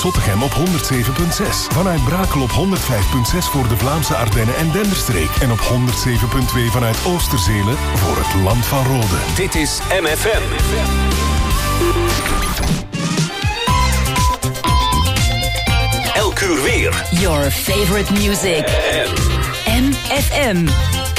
Zottegem op 107.6. Vanuit Brakel op 105.6 voor de Vlaamse Ardennen en Denderstreek. En op 107.2 vanuit Oosterzelen voor het Land van Rode. Dit is MFM. Elk uur weer. Your favorite music. MFM.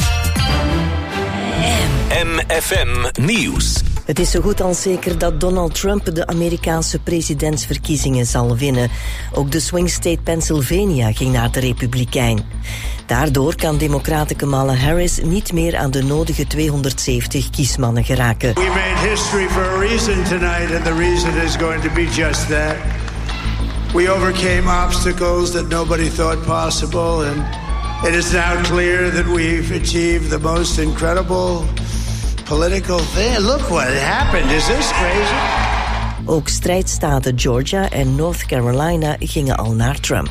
MFM Nieuws. Het is zo goed als zeker dat Donald Trump de Amerikaanse presidentsverkiezingen zal winnen. Ook de swing state Pennsylvania ging naar de Republikein. Daardoor kan democrate Kamala Harris niet meer aan de nodige 270 kiesmannen geraken. We made history for a reason tonight, and the reason is going to be just that. We overcame obstacles that nobody thought possible, and it is now clear that we've achieved the most incredible political thing. Look what happened. Is this crazy? Ook strijdstaten Georgia en North Carolina gingen al naar Trump.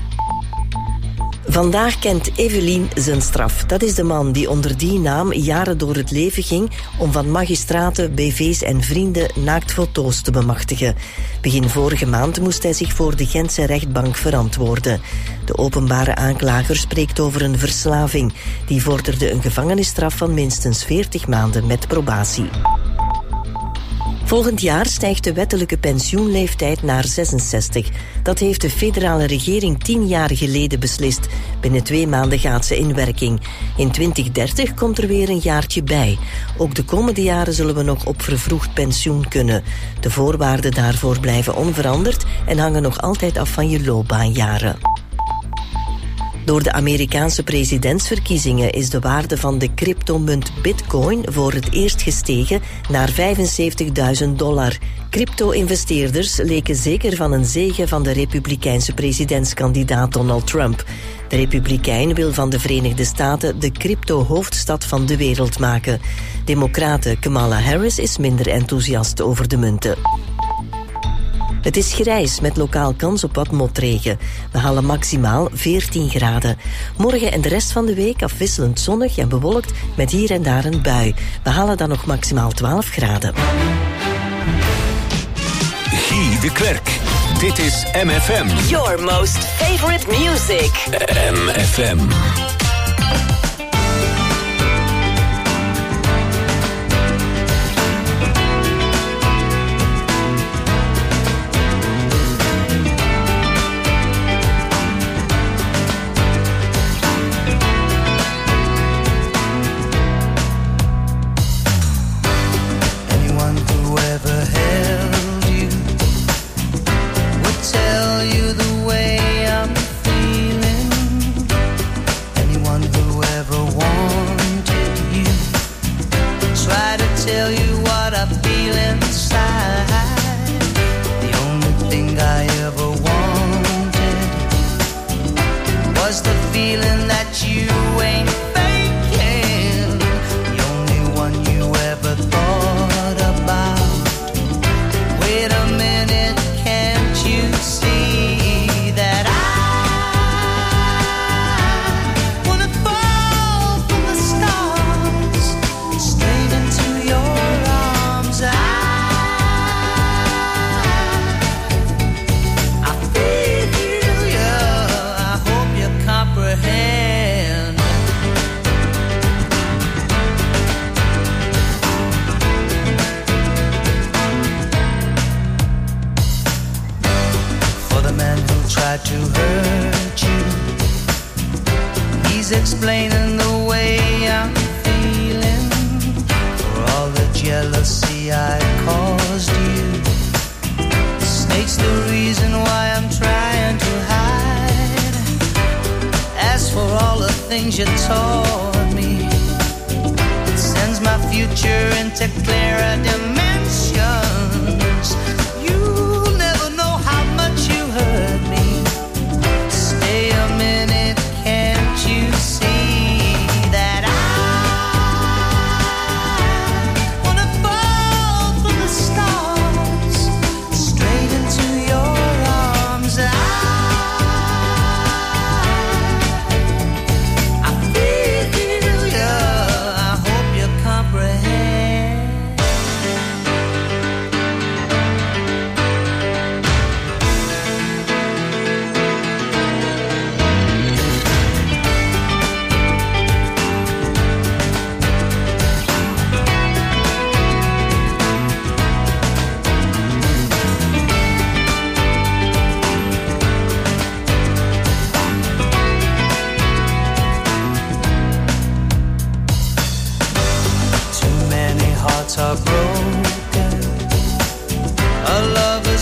Vandaag kent Evelien zijn straf. Dat is de man die onder die naam jaren door het leven ging om van magistraten, BV's en vrienden naaktfoto's te bemachtigen. Begin vorige maand moest hij zich voor de Gentse rechtbank verantwoorden. De openbare aanklager spreekt over een verslaving. Die vorderde een gevangenisstraf van minstens 40 maanden met probatie. Volgend jaar stijgt de wettelijke pensioenleeftijd naar 66. Dat heeft de federale regering 10 jaar geleden beslist. Binnen 2 maanden gaat ze in werking. In 2030 komt er weer een jaartje bij. Ook de komende jaren zullen we nog op vervroegd pensioen kunnen. De voorwaarden daarvoor blijven onveranderd en hangen nog altijd af van je loopbaanjaren. Door de Amerikaanse presidentsverkiezingen is de waarde van de cryptomunt Bitcoin voor het eerst gestegen naar $75.000. Crypto-investeerders leken zeker van een zege van de republikeinse presidentskandidaat Donald Trump. De republikein wil van de Verenigde Staten de crypto-hoofdstad van de wereld maken. Democrate Kamala Harris is minder enthousiast over de munten. Het is grijs met lokaal kans op wat motregen. We halen maximaal 14 graden. Morgen en de rest van de week afwisselend zonnig en bewolkt met hier en daar een bui. We halen dan nog maximaal 12 graden. Guy de Klerk. Dit is MFM. Your most favorite music. MFM. Explaining the way I'm feeling for all the jealousy I caused you. The snake's the reason why I'm trying to hide. As for all the things you taught me, it sends my future into clearer dimensions. You'll never know how much you hurt me. Stay a minute, can't you see that I wanna fall from the stars straight into your arms? I feel you, I hope you comprehend.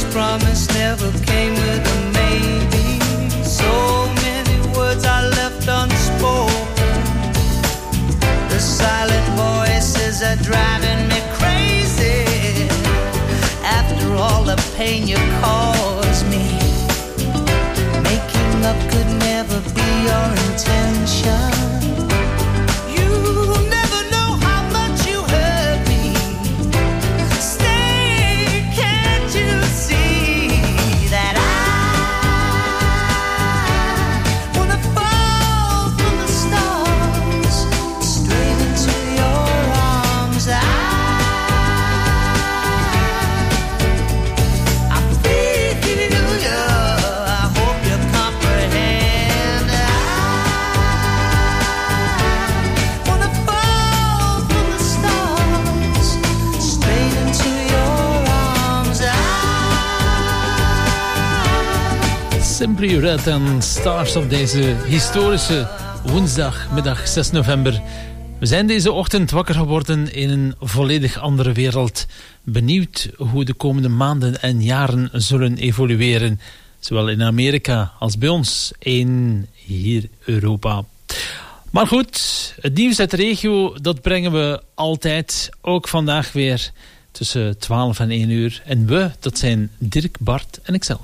promise never came with a maybe. So many words I left unspoken. The silent voices are driving me crazy. After all the pain you caused me, making up could never be your intention. Simply Red en Stars op deze historische woensdagmiddag 6 november. We zijn deze ochtend wakker geworden in een volledig andere wereld. Benieuwd hoe de komende maanden en jaren zullen evolueren. Zowel in Amerika als bij ons in hier Europa. Maar goed, het nieuws uit de regio, dat brengen we altijd. Ook vandaag weer tussen 12 en 1 uur. En we, dat zijn Dirk, Bart en ikzelf.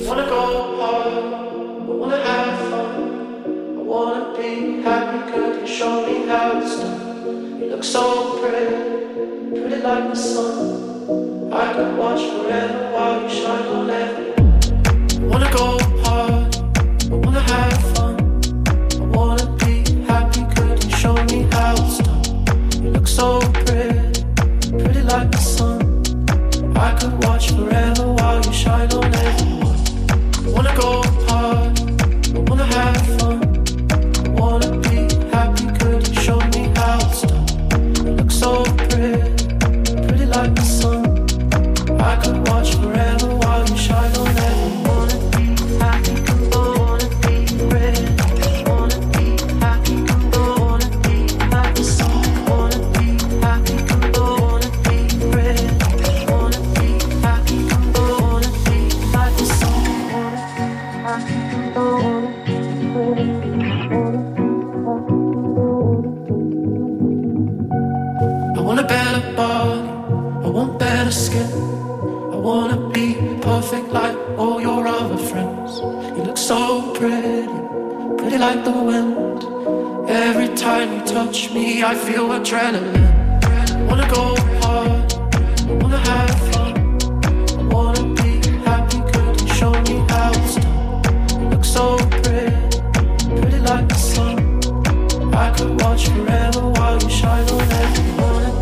Show me how it's done. You look so pretty, pretty like the sun. I could watch forever while you shine on everyone. I wanna go hard, I wanna have fun. I wanna be happy, could you show me how it's done? You look so pretty, pretty like the sun. I could watch forever while you shine on everyone. I wanna go hard, I wanna have fun. I wanna be happy, could you show me how it's done? You look so pretty, pretty like the sun. I could watch forever while you shine on everyone. Wanna be happy, wanna be pretty. Wanna be happy, wanna be like the sun. Wanna be happy, wanna be pretty. Wanna be happy, wanna be like the sun. Wanna be happy, wanna be pretty. I want a better body, I want better skin. I wanna be perfect like all your other friends. You look so pretty, pretty like the wind. Every time you touch me, I feel adrenaline. I wanna go hard, I wanna have fun. I wanna be happy, could you show me how it's done? You look so pretty, pretty like the sun. I could watch forever while you shine on everyone.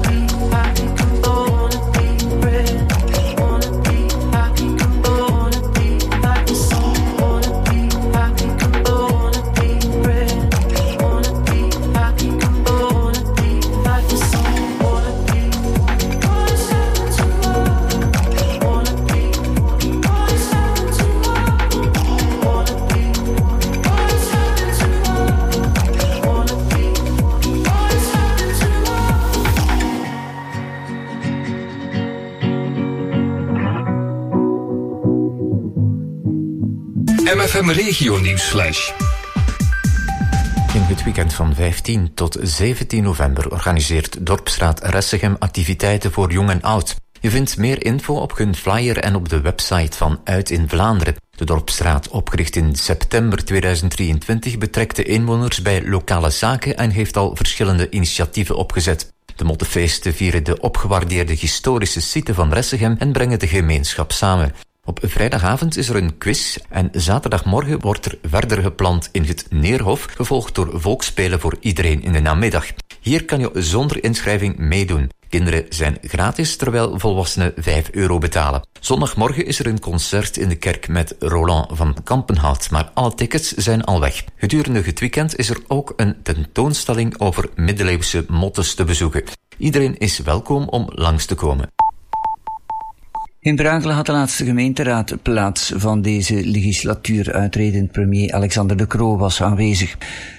MFM Regio Nieuwsflash. In het weekend van 15 tot 17 november organiseert Dorpsraad Ressegem activiteiten voor jong en oud. Je vindt meer info op hun flyer en op de website van Uit in Vlaanderen. De Dorpsraad, opgericht in september 2023, betrekt de inwoners bij lokale zaken en heeft al verschillende initiatieven opgezet. De mottenfeesten vieren de opgewaardeerde historische site van Ressegem en brengen de gemeenschap samen. Op vrijdagavond is er een quiz en zaterdagmorgen wordt er verder gepland in het Neerhof, gevolgd door volksspelen voor iedereen in de namiddag. Hier kan je zonder inschrijving meedoen. Kinderen zijn gratis, terwijl volwassenen €5 betalen. Zondagmorgen is er een concert in de kerk met Roland van Kampenhout, maar alle tickets zijn al weg. Gedurende het weekend is er ook een tentoonstelling over middeleeuwse mottes te bezoeken. Iedereen is welkom om langs te komen. In Breukelen had de laatste gemeenteraad plaats van deze legislatuur. Uitredend premier Alexander De Croo was aanwezig.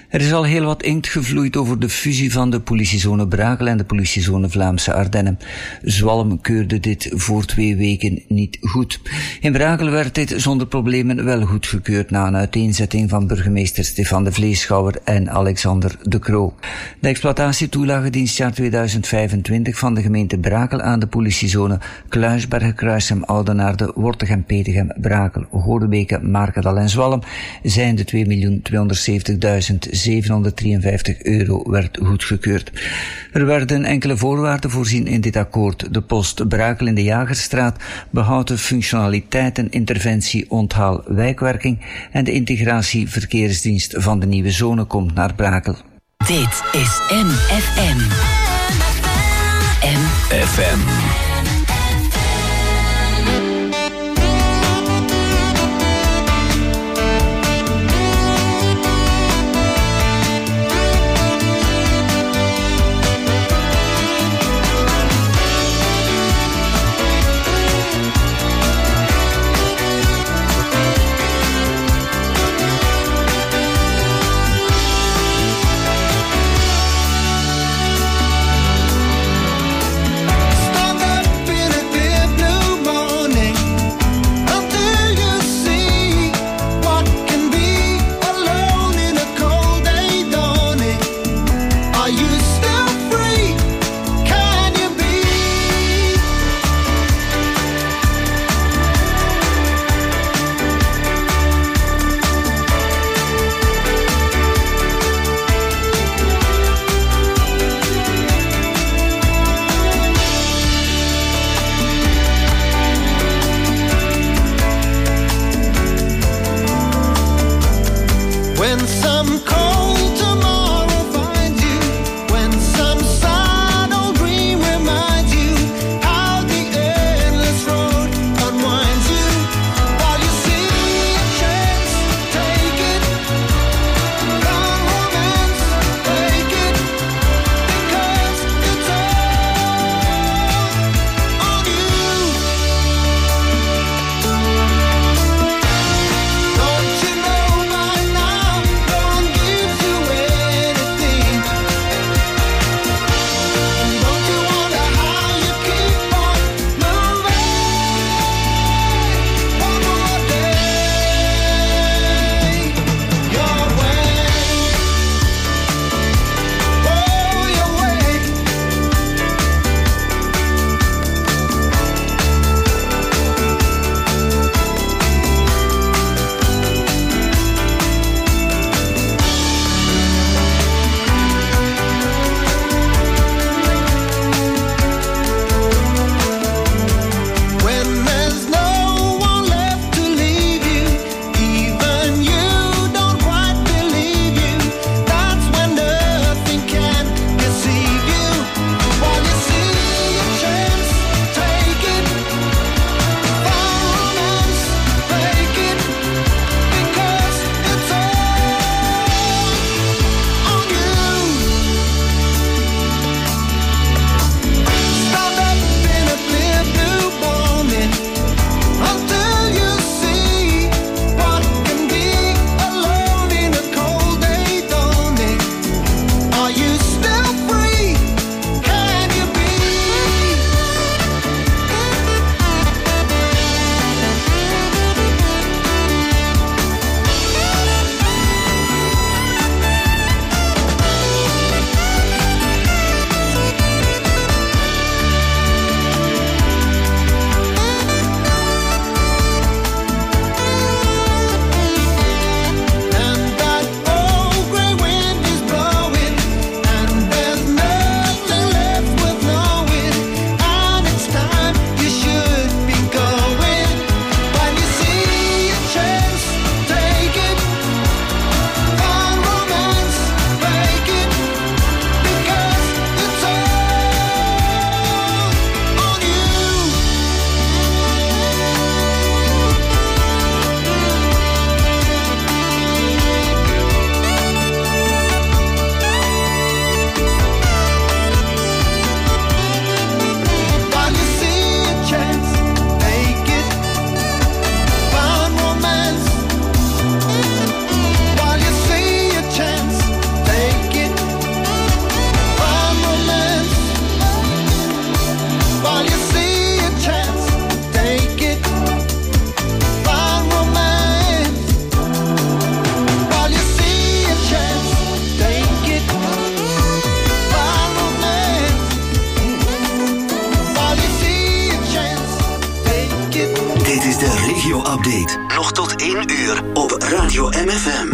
Er is al heel wat inkt gevloeid over de fusie van de politiezone Brakel en de politiezone Vlaamse Ardennen. Zwalm keurde dit voor 2 weken niet goed. In Brakel werd dit zonder problemen wel goedgekeurd na een uiteenzetting van burgemeester Stefan de Vleeschouwer en Alexander de Croo. De exploitatietoelage dienstjaar 2025 van de gemeente Brakel aan de politiezone Kluisbergen, Kruisem, Oudenaarde, Wortegem, Petegem, Brakel, Godebeke, Markendal en Zwalm zijn de €2.270.753 werd goedgekeurd. Er werden enkele voorwaarden voorzien in dit akkoord. De post Brakel in de Jagerstraat behoudt de functionaliteiten interventie onthaal wijkwerking en de integratie verkeersdienst van de nieuwe zone komt naar Brakel. Dit is MFM. MFM. Stand up Weersupdate. Nog tot 1 uur op Radio MFM.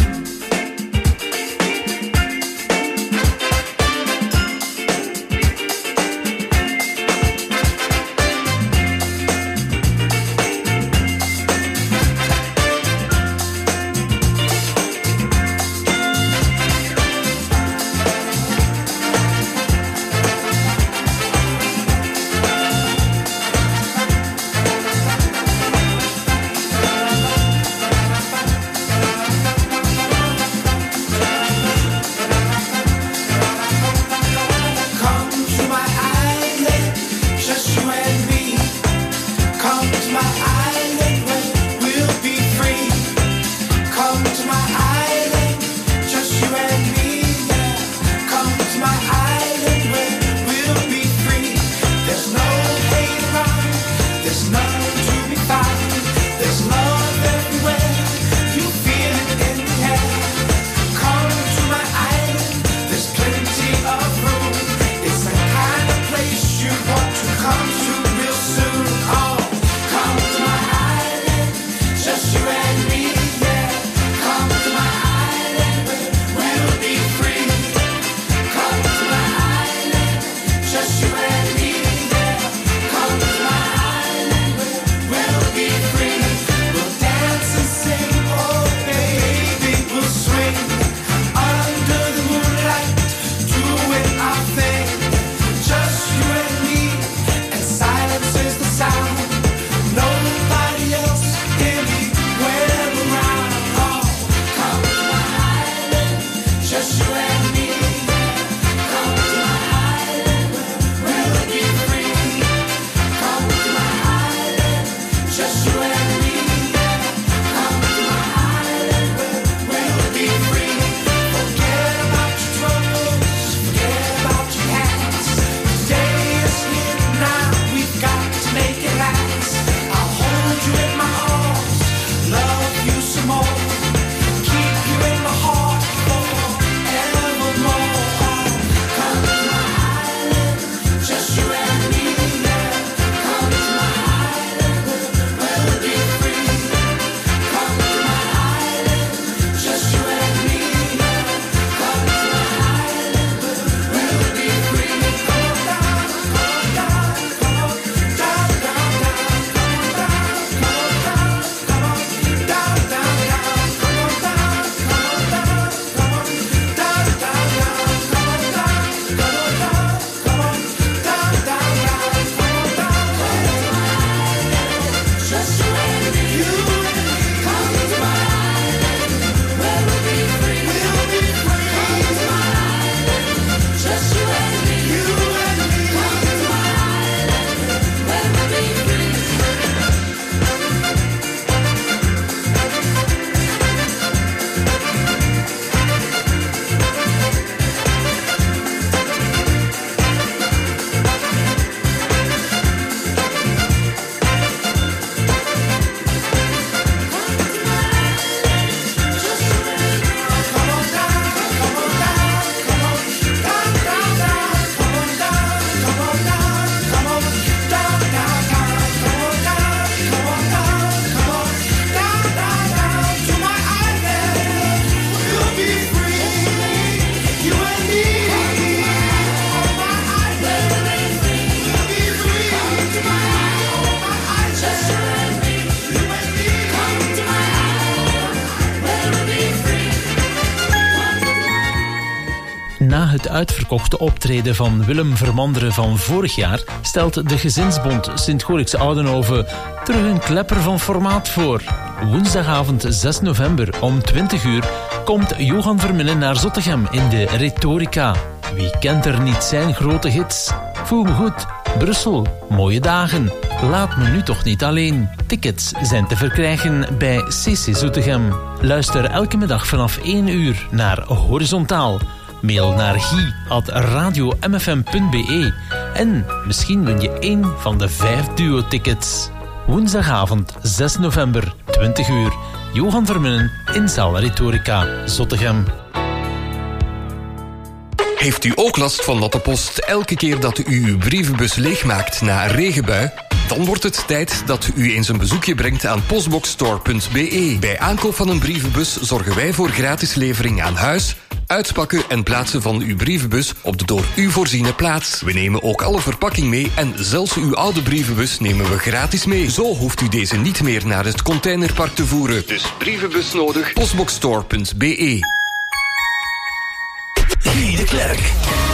Na het uitverkochte optreden van Willem Vermanderen van vorig jaar stelt de Gezinsbond Sint-Gorikse Oudenhoven terug een klepper van formaat voor. Woensdagavond 6 november om 20 uur komt Johan Verminnen naar Zottegem in de Retorica. Wie kent er niet zijn grote hits? Voel me goed, Brussel, mooie dagen. Laat me nu toch niet alleen. Tickets zijn te verkrijgen bij CC Zottegem. Luister elke middag vanaf 1 uur naar Horizontaal. Mail naar guy@radiomfm.be en misschien win je 1 van de 5 duo-tickets. Woensdagavond 6 november, 20 uur. Johan Verminnen in zaal Retorica, Zottegem. Heeft u ook last van natte post elke keer dat u uw brievenbus leegmaakt na een regenbui? Dan wordt het tijd dat u eens een bezoekje brengt aan postboxstore.be. Bij aankoop van een brievenbus zorgen wij voor gratis levering aan huis, uitpakken en plaatsen van uw brievenbus op de door u voorziene plaats. We nemen ook alle verpakking mee en zelfs uw oude brievenbus nemen we gratis mee. Zo hoeft u deze niet meer naar het containerpark te voeren. Dus brievenbus nodig, postboxstore.be. Guy de Klerk.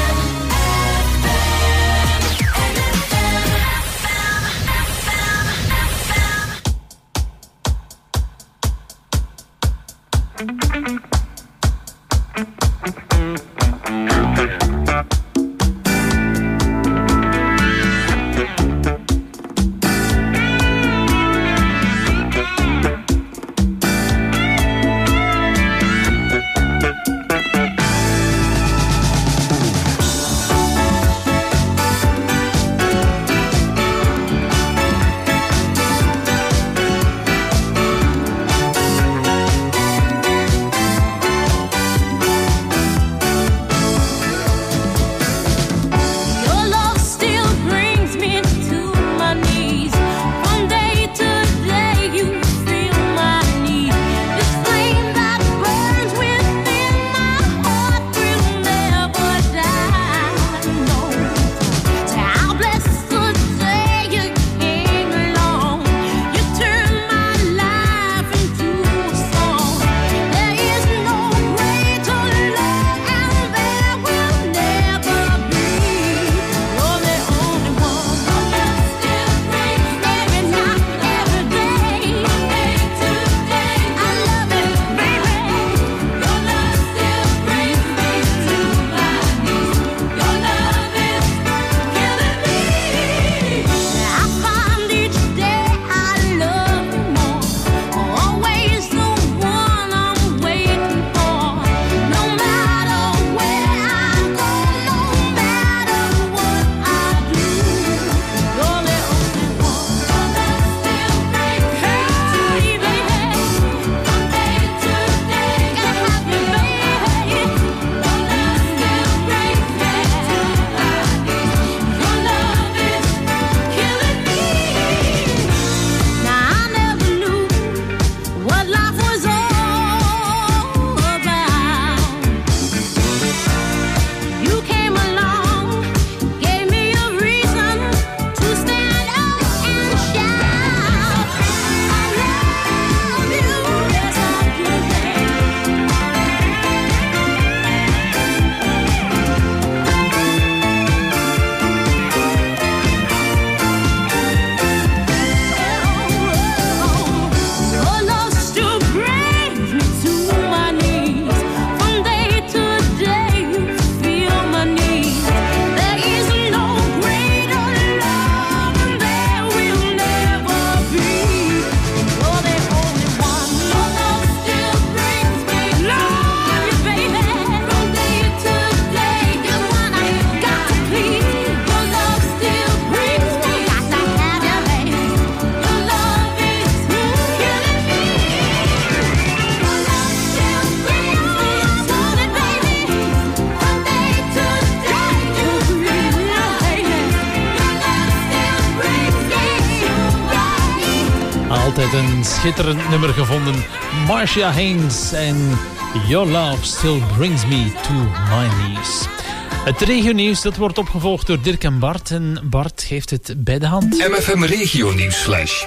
Altijd een schitterend nummer gevonden. Marcia Haynes en Your Love Still Brings Me to My Knees. Het regionieuws dat wordt opgevolgd door Dirk en Bart. En Bart geeft het bij de hand. MFM Regionieuwsflash.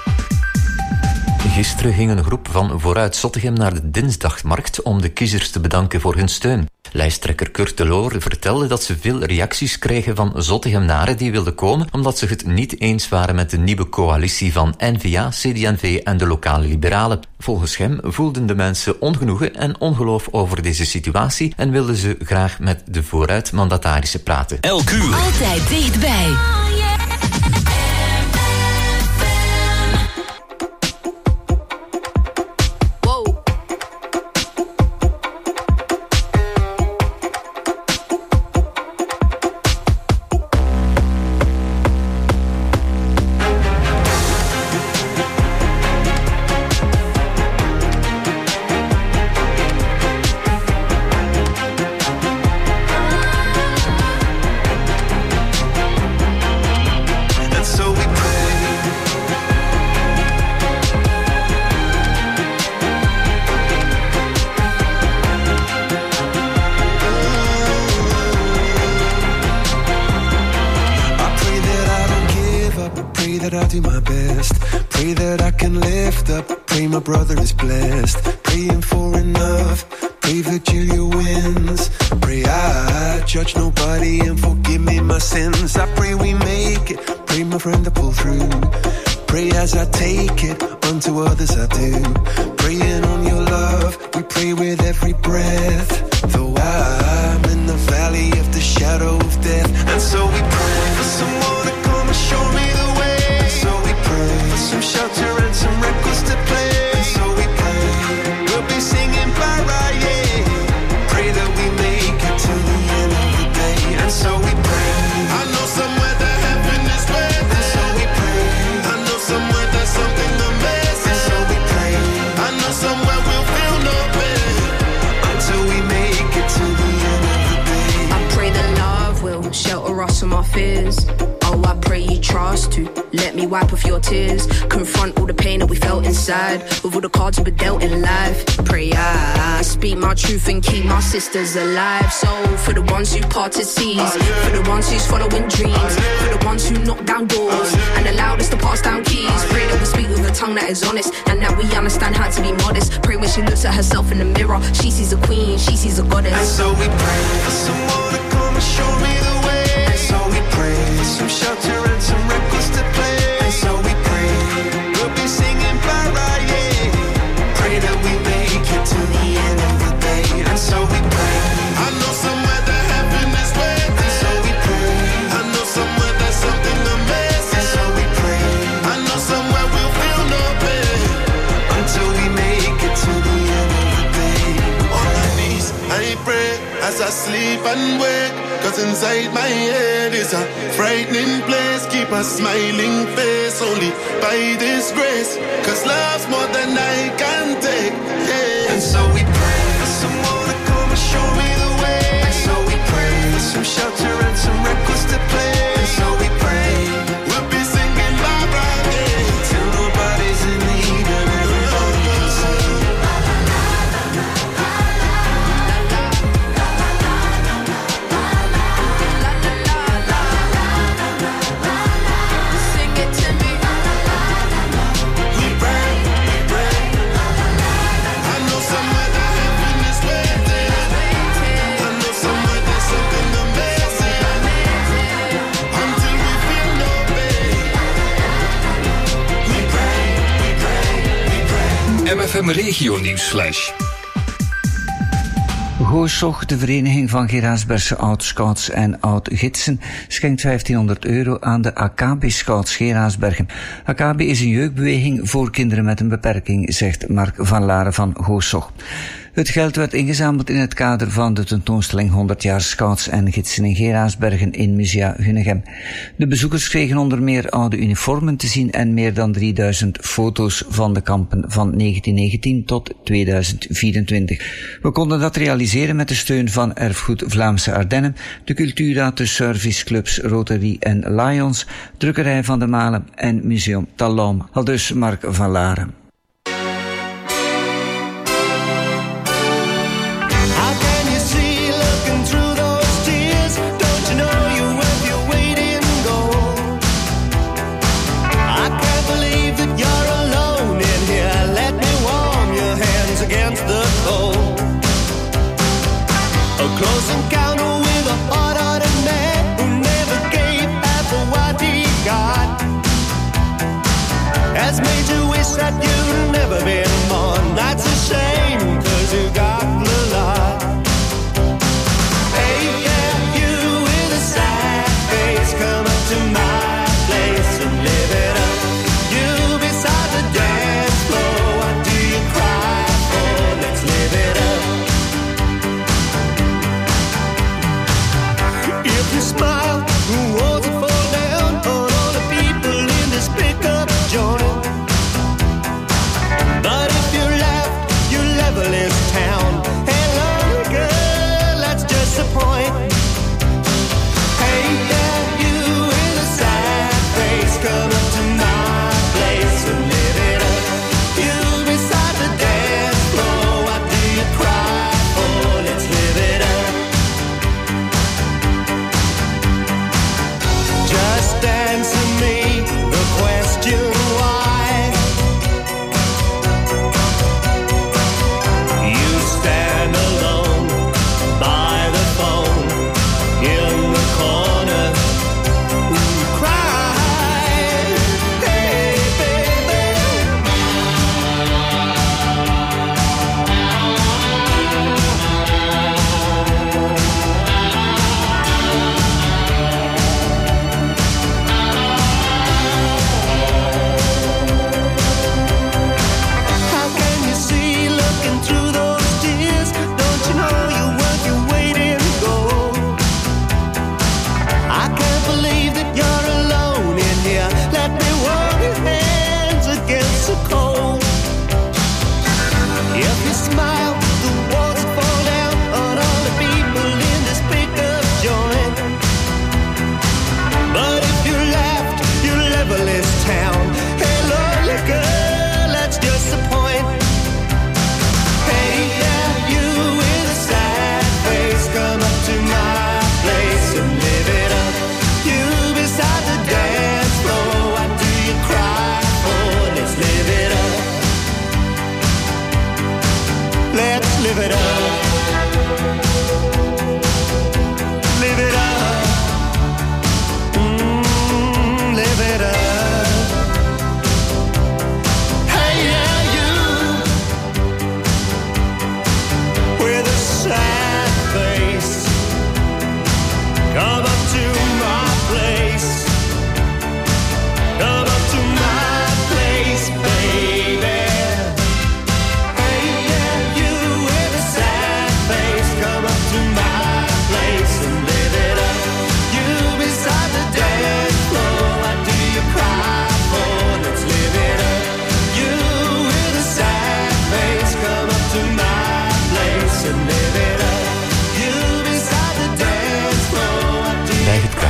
Gisteren ging een groep van Vooruit Zottegem naar de Dinsdagmarkt om de kiezers te bedanken voor hun steun. Lijsttrekker Kurt de Loor vertelde dat ze veel reacties kregen van Zottegemnaren die wilden komen omdat ze het niet eens waren met de nieuwe coalitie van N-VA, CD&V en de lokale liberalen. Volgens hem voelden de mensen ongenoegen en ongeloof over deze situatie en wilden ze graag met de Vooruit-mandatarissen praten. Elk uur. Altijd dichtbij. that I do my best. Pray that I can lift up. Pray my brother is blessed. Praying for enough. Pray Virgilia wins. Pray I judge nobody and forgive me my sins. I pray we make it. Pray my friend to pull through. Pray as I take it, unto others I do. Praying on your love, we pray with every breath. Though I'm in the valley of the shadow of death. And so we pray for someone to come and show me the way. And so we pray for some shelter and some records to play. And so we pray, we'll be singing Barra, yeah. Pray that we make it to the end of the day. And so we pray, I know somewhere that heaven is waiting. And so we pray, I know somewhere there's something amazing. And so we pray, I know somewhere we'll feel no pain until we make it to the end of the day. I pray that love will shelter us from our fears. Oh, I pray you trust to let me wipe off your tears. Confront all the pain that we felt inside with all the cards we've been dealt in life. Pray I speak my truth and keep my sisters alive. So for the ones who parted seas, for the ones who's following dreams, for the ones who knock down doors and allowed us to pass down keys. Pray that we speak with a tongue that is honest and that we understand how to be modest. Pray when she looks at herself in the mirror, she sees a queen, she sees a goddess. And so we pray for someone to come and show me the way. And so we pray for some shelter and some records to play. And so we pray, we'll be singing Barra, yeah. Pray that we make it to the end of the day. And so we pray, I know somewhere that heaven is waiting. And so we pray, I know somewhere there's something amazing. And so we pray, I know somewhere we'll feel no pain until we make it to the end of the day. On my knees, I pray as I sleep and wake. Cause inside my head is a frightening place. Keep a smiling face only by this grace. Cause love's more than I can take, yeah. And so we pray for someone to come and show me the way. And so we pray for some shelter and some records to play. And so we pray, we'll be singing Barbara, yeah. Till nobody's in need and everybody can sing. MFM Regio Nieuwsflash. Goosog, de vereniging van Geraardsbergse oud-scouts en oud-gidsen, schenkt €1500 aan de Akabi Scouts Geraardsbergen. Akabi is een jeugdbeweging voor kinderen met een beperking, zegt Mark van Laren van Goosog. Het geld werd ingezameld in het kader van de tentoonstelling 100 jaar Scouts en Gidsen in Geraardsbergen in Musea Gunnegem. De bezoekers kregen onder meer oude uniformen te zien en meer dan 3000 foto's van de kampen van 1919 tot 2024. We konden dat realiseren met de steun van Erfgoed Vlaamse Ardennen, de Cultura, de serviceclubs Rotary en Lions, Drukkerij Van de Malen en Museum Talom. Aldus Mark van Laren. Close encounter with a hard-hearted man who never gave half of what he got has made you wish that you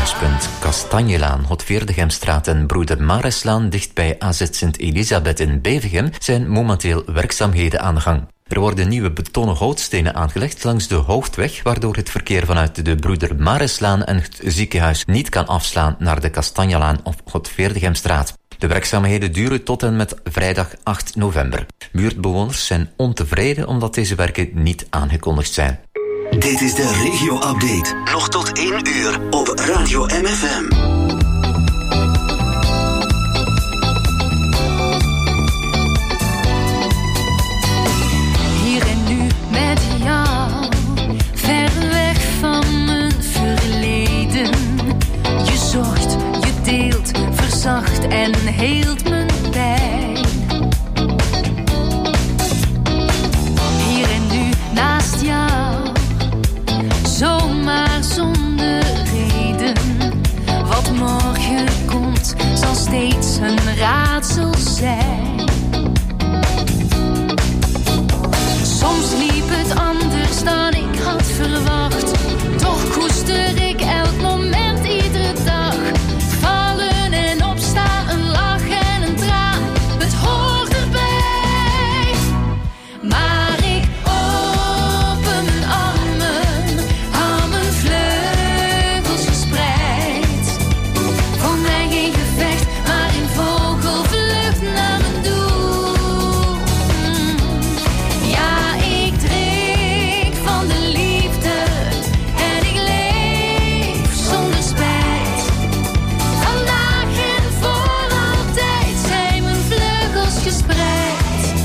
Kruispunt Kastanjelaan, Hotveerdegemstraat en Broeder Mareslaan dicht bij AZ Sint-Elisabeth in Bevegem zijn momenteel werkzaamheden aan de gang. Er worden nieuwe betonnen houtstenen aangelegd langs de hoofdweg, waardoor het verkeer vanuit de Broeder Mareslaan en het ziekenhuis niet kan afslaan naar de Kastanjelaan of Hotveerdegemstraat. De werkzaamheden duren tot en met vrijdag 8 november. Buurtbewoners zijn ontevreden omdat deze werken niet aangekondigd zijn. Dit is de regio-update. Nog tot 1 uur op Radio MFM. Hier en nu met jou, ver weg van mijn verleden. Je zorgt, je deelt, verzacht en heelt mijn pijn. Hier en nu naast jou, zomaar zonder reden. Wat morgen komt, zal steeds een raadsel zijn. Soms liep het anders dan ik had verwacht. Toch koester ik elk moment, iedere dag. Vallen en opstaan, een lach en een traan. Het hoort erbij. Maar ik open mijn armen, hou mijn vleugels gespreid. Voor mij geen gevecht, maar in vogelvlucht naar mijn doel. Ja, ik drink van de liefde en ik leef zonder spijt. Vandaag en voor altijd zijn mijn vleugels gespreid.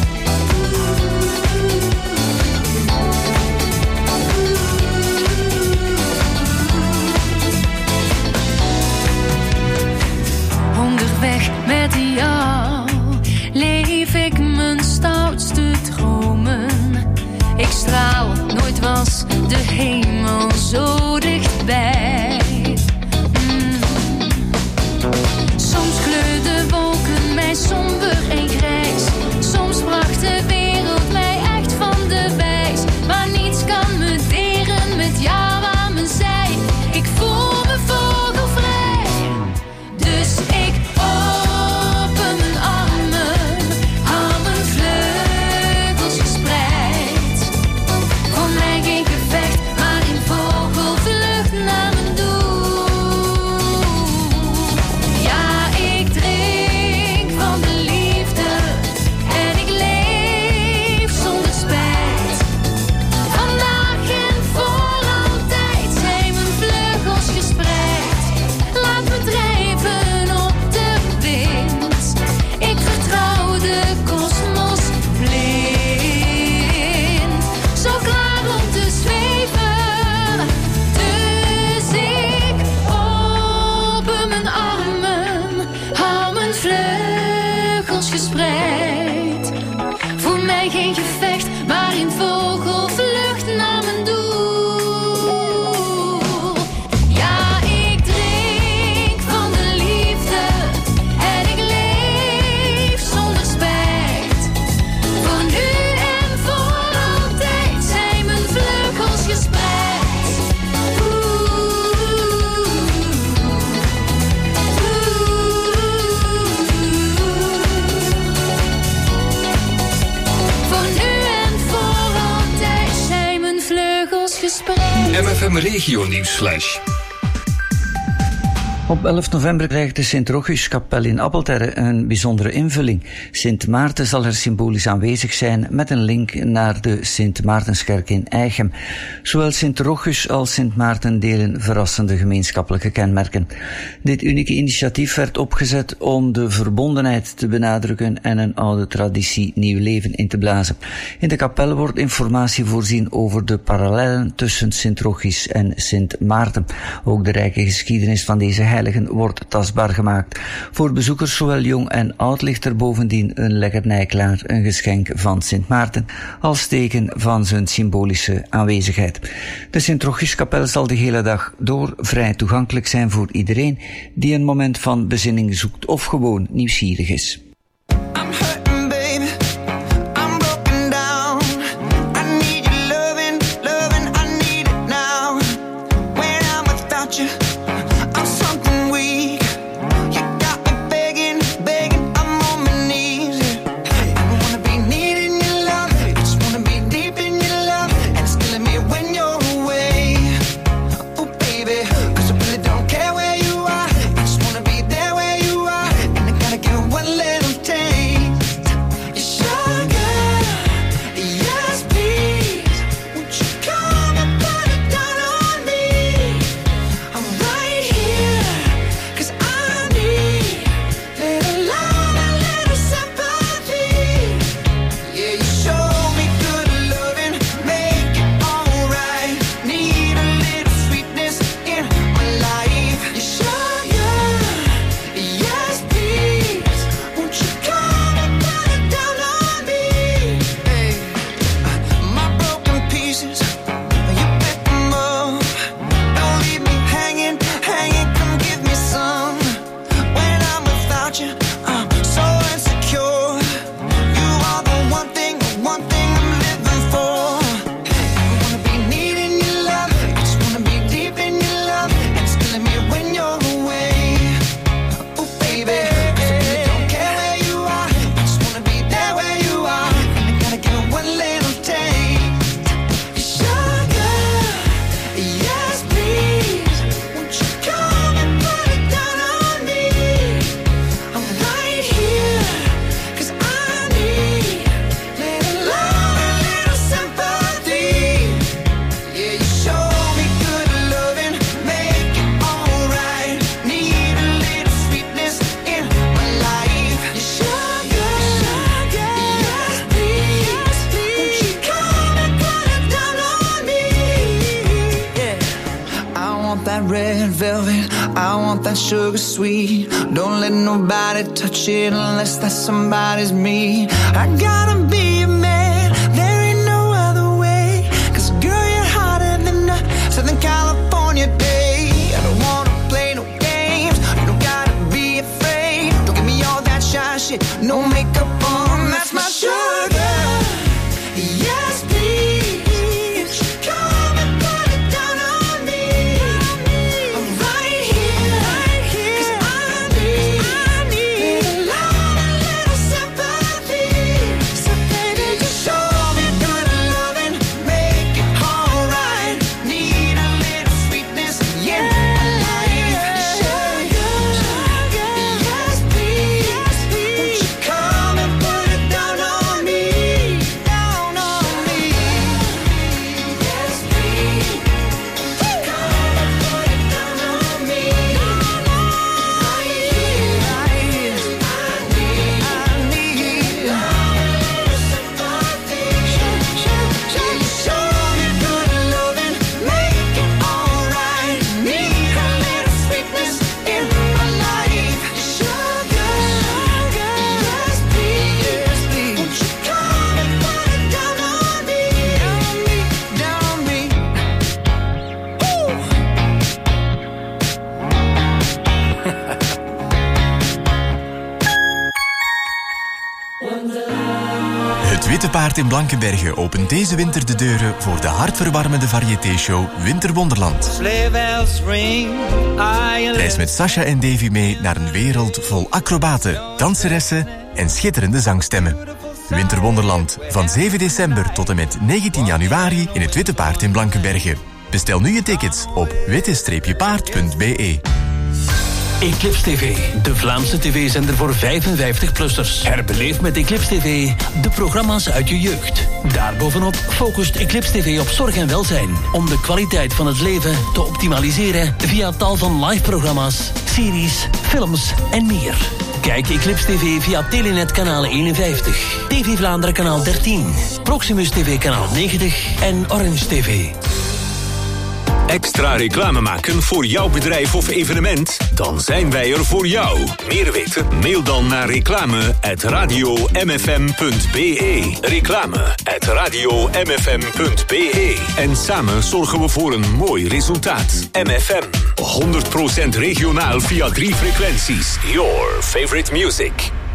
Onderweg met jou leef ik mijn stoutste dromen. Ik straal, nooit was de hemel zo dichtbij. Soms kleurden wolken mij somber en grijs. Soms bracht de wereld mij echt van de wijs. Maar niets kan me deren met jou aan mijn zij. Ik voel me vogelvrij. Dus ik open mijn armen, hou mijn vleugels gespreid. Voor mij geen gevecht, maar in vogelvlucht naar mijn doel. Ja, ik drink van de liefde en ik leef zonder spijt. Vandaag en voor altijd zijn mijn vleugels gespreid. Laat me drijven op de wind. Ik vertrouw de kosmos blind. Zo klaar om te zweven. Dus ik open mijn armen, hou mijn vleugels gespreid. Voor mij geen gevecht, maar in vogelvlucht naar mijn doel. Ja, ik drink van de liefde en ik leef zonder spijt. Voor nu en voor altijd zijn mijn vleugels gespreid. Voor nu en voor altijd zijn mijn vleugels gespreid. MFM Regio Nieuwsflash. Op 11 november krijgt de Sint-Rochuskapel in Appelterre een bijzondere invulling. Sint Maarten zal er symbolisch aanwezig zijn met een link naar de Sint Maartenskerk in Eichem. Zowel Sint-Rochus als Sint Maarten delen verrassende gemeenschappelijke kenmerken. Dit unieke initiatief werd opgezet om de verbondenheid te benadrukken en een oude traditie nieuw leven in te blazen. In de kapel wordt informatie voorzien over de parallellen tussen Sint-Rochus en Sint Maarten. Ook de rijke geschiedenis van deze heiligen wordt tastbaar gemaakt. Voor bezoekers, zowel jong en oud, ligt er bovendien een lekkernij klaar, een geschenk van Sint Maarten, als teken van zijn symbolische aanwezigheid. De Sint-Rochuskapel zal de hele dag door vrij toegankelijk zijn voor iedereen die een moment van bezinning zoekt of gewoon nieuwsgierig is. I'm I want that sugar sweet. Don't let nobody touch it unless that somebody's me. I gotta be a man, there ain't no other way. 'Cause girl, you're hotter than a Southern California day. I don't wanna play no games, you don't gotta be afraid. Don't give me all that shy shit, no makeup on, that's my sugar. Yes, please, come and put it down on me. I'm right here, 'cause I need a lot, a little sympathy. So baby, just show me good loving, make it alright. Need a little sweetness in my life. Sugar, yes please, won't you come and put it down on me, down on me. Yes please, come and put it down on me. Right here, I need a little sympathy. Show me good loving, make it alright. Need a little sweetness in my life. Sugar, yes please, won't you come and put it down on me, down on me. Het Witte Paard in Blankenberge opent deze winter de deuren voor de hartverwarmende variété-show Winterwonderland. Sleigh bells ring, Reis met Sasha en Davy mee naar een wereld vol acrobaten, danseressen en schitterende zangstemmen. Winterwonderland van 7 december tot en met 19 januari in het Witte Paard in Blankenberge. Bestel nu je tickets op witte-paard.be. Eclipse TV, de Vlaamse tv-zender voor 55-plussers. Herbeleef met Eclipse TV de programma's uit je jeugd. Daarbovenop focust Eclipse TV op zorg en welzijn, om de kwaliteit van het leven te optimaliseren via tal van live-programma's, series, films en meer. Kijk Eclipse TV via Telenet kanaal 51, TV Vlaanderen kanaal 13, Proximus TV kanaal 90 en Orange TV. Extra reclame maken voor jouw bedrijf of evenement? Dan zijn wij er voor jou. Meer weten? Mail dan naar reclame@radiomfm.be. Reclame@radiomfm.be. En samen zorgen we voor een mooi resultaat. MFM. 100% regionaal via 3 frequenties. Your favorite music.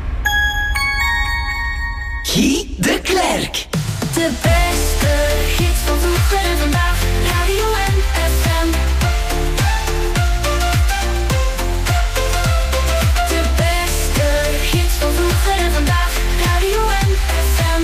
Guy de Klerk. De beste gids van vroeger en vandaag. Radio en FM. De beste gids van vroeger en vandaag. Radio en FM.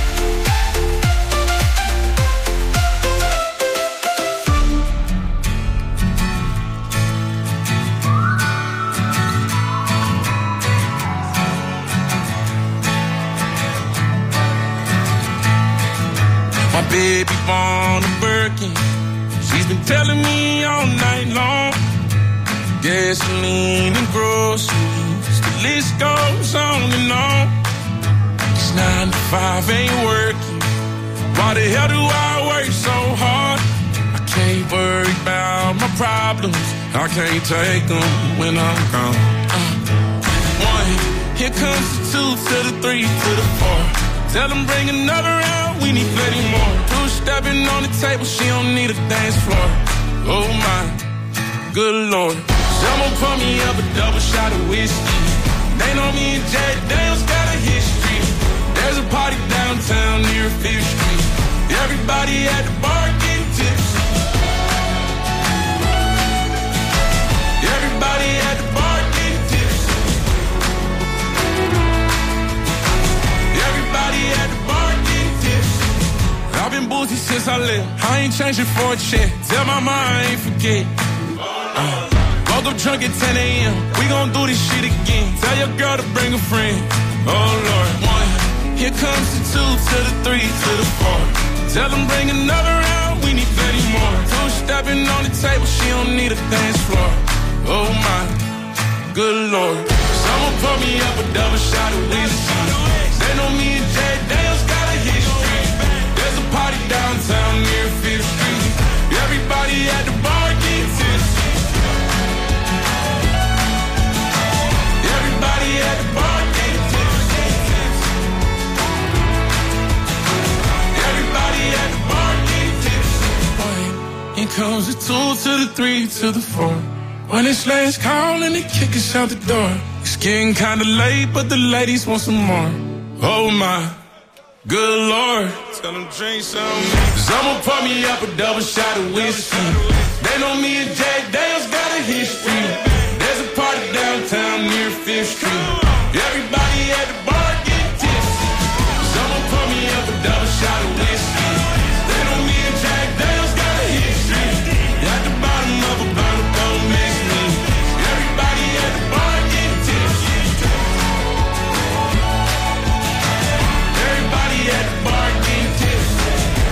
My baby born a Birkin. She's been telling me all night long. Gasoline and groceries, the list goes on and on. It's 9 to 5, ain't working. Why the hell do I work so hard? I can't worry about my problems. I can't take them when I'm gone. 1, here comes the 2 to the 3 to the 4. Tell them bring another round, we need plenty more. 2 stepping on the table, she don't need a dance floor. Oh my, good lord. Someone pour me up a double shot of whiskey. They know me and Jack Daniels got a history. There's a party downtown near 5th Street. Everybody at the bar getting tipsy. Everybody at the bar getting tipsy. Everybody at the bar getting tipsy. I've been boozy since I left. I ain't changing for a check. Tell my mom I ain't forget. Woke up drunk at 10 a.m. We gon' do this shit again. Tell your girl to bring a friend. Oh Lord. 1, here comes the 2 to the 3 to the 4. Tell them bring another round, we need plenty more. 2 stepping on the table, she don't need a dance floor. Oh my, good lord. Someone pour me up a double shot of whiskey. They know me and Jack Daniels got a history. There's a party downtown near 5th Street. Everybody at the bar getting tipsy. goes the 2 to the 3 to the 4. When it's last call and they kick us out the door. It's getting kinda late, but the ladies want some more. Oh my, good Lord. Tell them drink some. Cause I'ma pour me up a double shot of whiskey. They know me and Jack Daniels got a history. There's a party downtown near 5th Street. Everybody at the bar get tipsy. Cause I'ma pour me up a double shot of whiskey. They know me and Jack Daniels got a history. At the bottom of a bottle, don't miss me. Everybody at the bar get tipsy. Everybody at the bar get tipsy.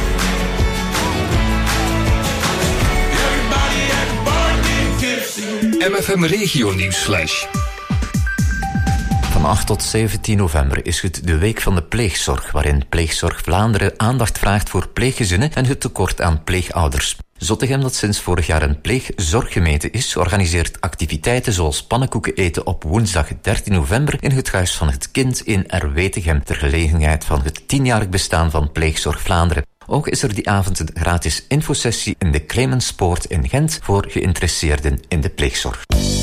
Everybody at the bar get tipsy. MFM Regio Nieuwsflash. Van 8 tot 17 november is het de Week van de Pleegzorg, waarin Pleegzorg Vlaanderen aandacht vraagt voor pleeggezinnen en het tekort aan pleegouders. Zottegem, dat sinds vorig jaar een pleegzorggemeente is, organiseert activiteiten zoals pannenkoeken eten op woensdag 13 november in het Huis van het Kind in Erwetegem, ter gelegenheid van het 10-jarig bestaan van Pleegzorg Vlaanderen. Ook is er die avond een gratis infosessie in de Clemenspoort in Gent voor geïnteresseerden in de pleegzorg.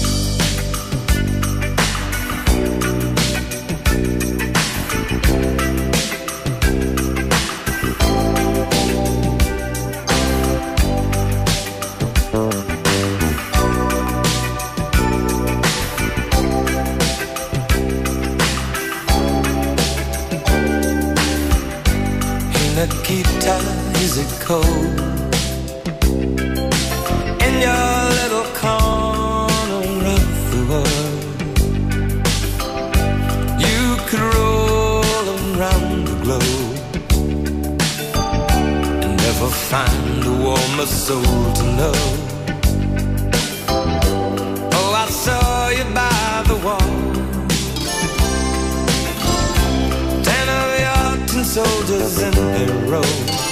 Nikita, is it cold in your little corner of the world? You could roll around the globe and never find a warmer soul to know. Oh, I saw you by the wall, 10 of your tin soldiers in a row,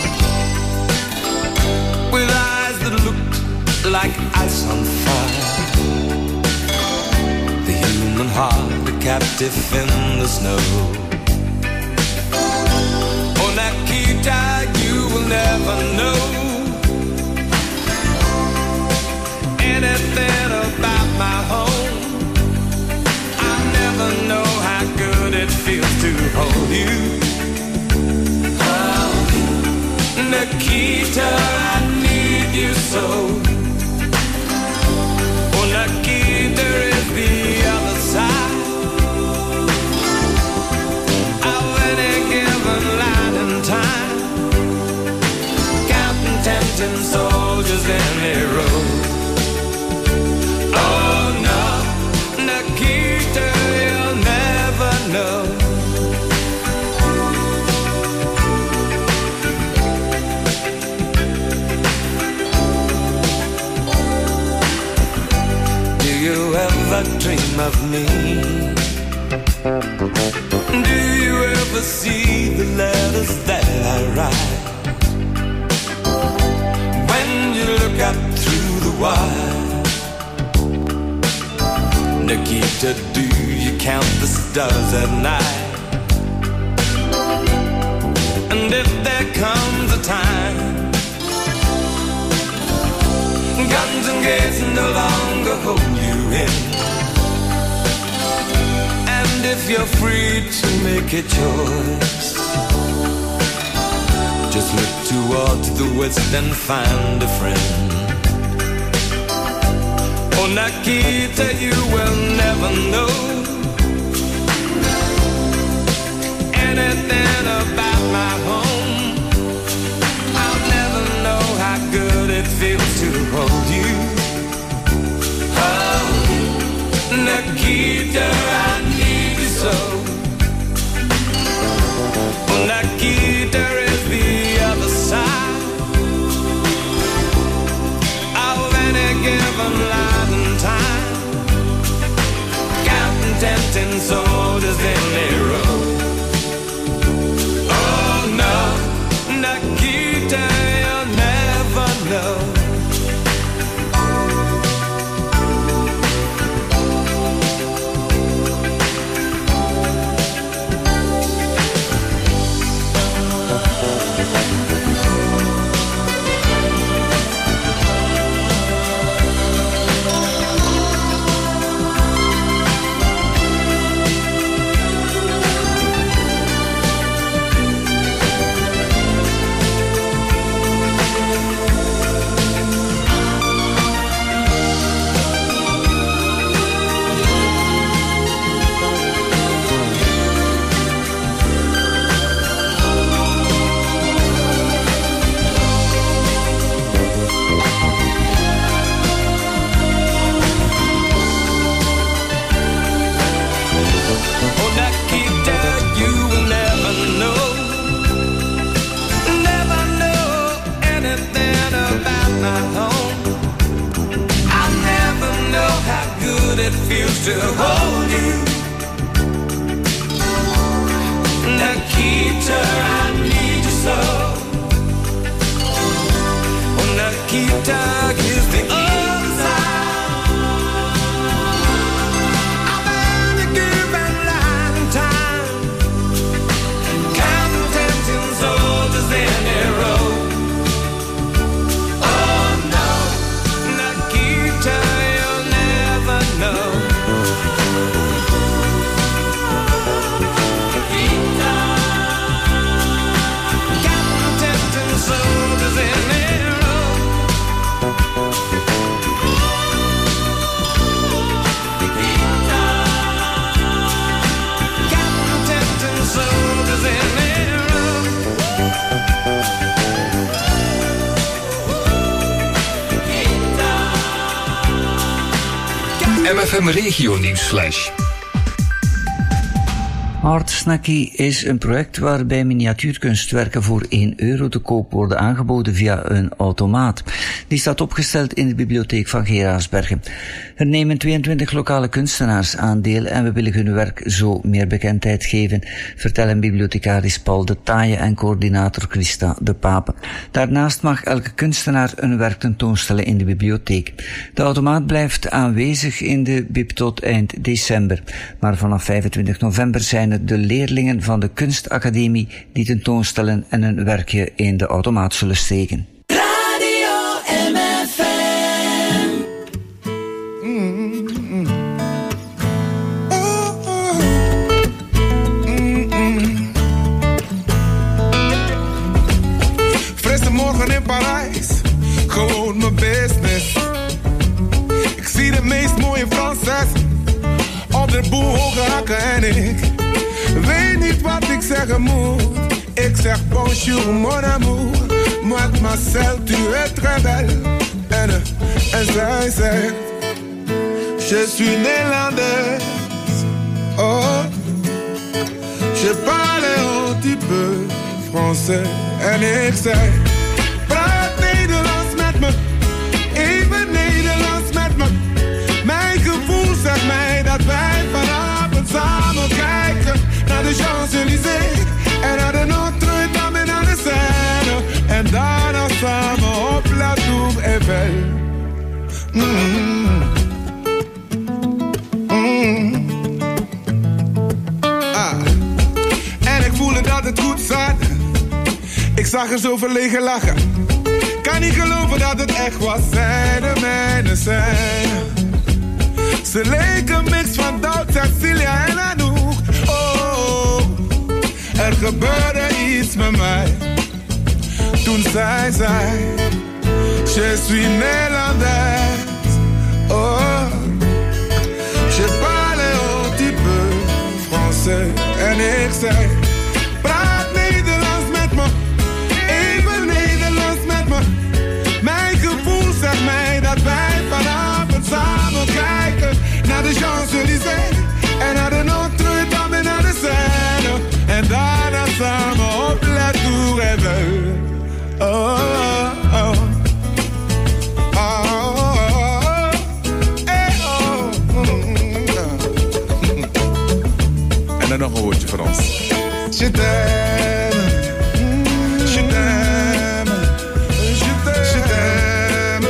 with eyes that looked like ice on fire. The human heart, a captive in the snow. Oh, Nikita, you will never know anything about my home. I'll never know how good it feels to hold you. Nikita, I need you so. Oh, Nikita is the other side of any given line in time, counting tempting soldiers in a row. Oh no, Nikita, you'll never know. Dream of me? Do you ever see the letters that I write? When you look up through the wire, Nikita, do you count the stars at night? And if there comes a time guns and gates no longer hold you in, and if you're free to make a choice, just look towards the west and find a friend. Oh, Nikita, you will never know anything about my home. I'll never know how good it feels to hold you. Oh, Nikita, I need you so. Oh, Nikita is the other side of any given line and time, counting tempting soldiers in a row. Oh no, Nikita, you'll never know. it feels to hold you. Nikita, I need you so. Oh, Nikita, gives the other side. I've been a given line time, counting tempting soldiers in their row. Oh no, Nikita, you'll never know. Soldiers in their row. Captain soldiers in their row. MFM Regio Nieuwsflash. Art Snacky is een project waarbij miniatuurkunstwerken voor €1 te koop worden aangeboden via een automaat. Die staat opgesteld in de bibliotheek van Geraardsbergen. Er nemen 22 lokale kunstenaars aandeel en we willen hun werk zo meer bekendheid geven, vertellen bibliothecaris Paul de Taaie en coördinator Christa de Pape. Daarnaast mag elke kunstenaar een werk tentoonstellen in de bibliotheek. De automaat blijft aanwezig in de bib tot eind december, maar vanaf 25 november zijn het de leerlingen van de kunstacademie die tentoonstellen en een werkje in de automaat zullen steken. Radio MFM. Frisse morgen in Parijs, gewoon mijn business. Ik zie de meest mooie Franses op de boelhoge hakken en ik weet niet wat ik zeggen moet. Ik zeg bonjour mon amour, mademoiselle tu es très belle. En zij zegt, je suis néerlandaise. Oh, je parle un petit peu français. En ik zeg, praat Nederlands met me, even Nederlands met me. Mijn gevoel zegt mij dat wij vanavond samen kijken naar de Champs-Élysées en naar de Notre-Dame en naar de Seine. En daarna samen op La Tour Eiffel. En ik voelde dat het goed zat. Ik zag er zo verlegen lachen. Kan niet geloven dat het echt was. Zij de mijne zijn. Ze leken een mix van Doubt, Cecilia en Anouk. Oh, er gebeurde iets met mij. Toen zij zei, je suis néerlandaise. Oh, je parle un petit peu français. En ik zei, praat Nederlands met me, even Nederlands met me. Mijn gevoel zegt mij dat wij vanavond samen kijken naar de Champs-Élysées en naar de Notre-Dame en naar de Seine. En daarna samen op La Tour Eiffel. Oh, oh, oh, oh, hey, oh. En dan nog een woordje voor ons. Je t'aime, je t'aime, je t'aime,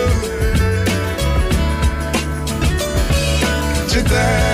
je t'aime.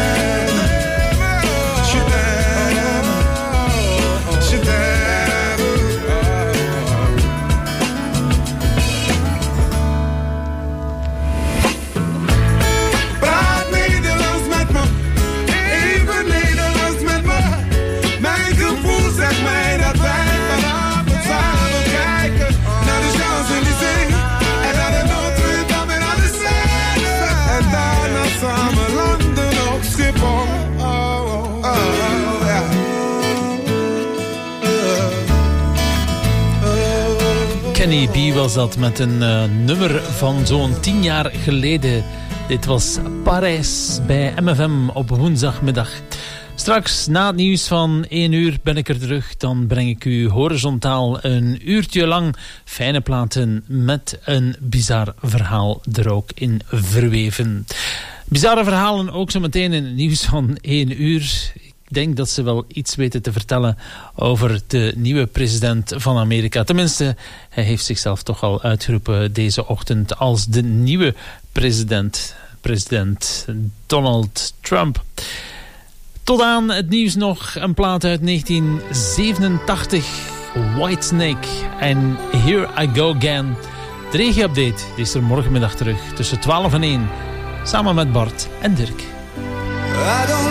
Kenny B was dat met een nummer van zo'n 10 jaar geleden. Dit was Parijs bij MFM op woensdagmiddag. Straks na het nieuws van 1 uur ben ik er terug. Dan breng ik u horizontaal een uurtje lang fijne platen met een bizar verhaal er ook in verweven. Bizarre verhalen ook zo meteen in het nieuws van 1 uur. Ik denk dat ze wel iets weten te vertellen over de nieuwe president van Amerika. Tenminste, hij heeft zichzelf toch al uitgeroepen deze ochtend als de nieuwe president. President Donald Trump. Tot aan het nieuws nog een plaat uit 1987. Whitesnake en Here I Go Again. De regio-update die is er morgenmiddag terug tussen 12 en 1. Samen met Bart en Dirk. I don't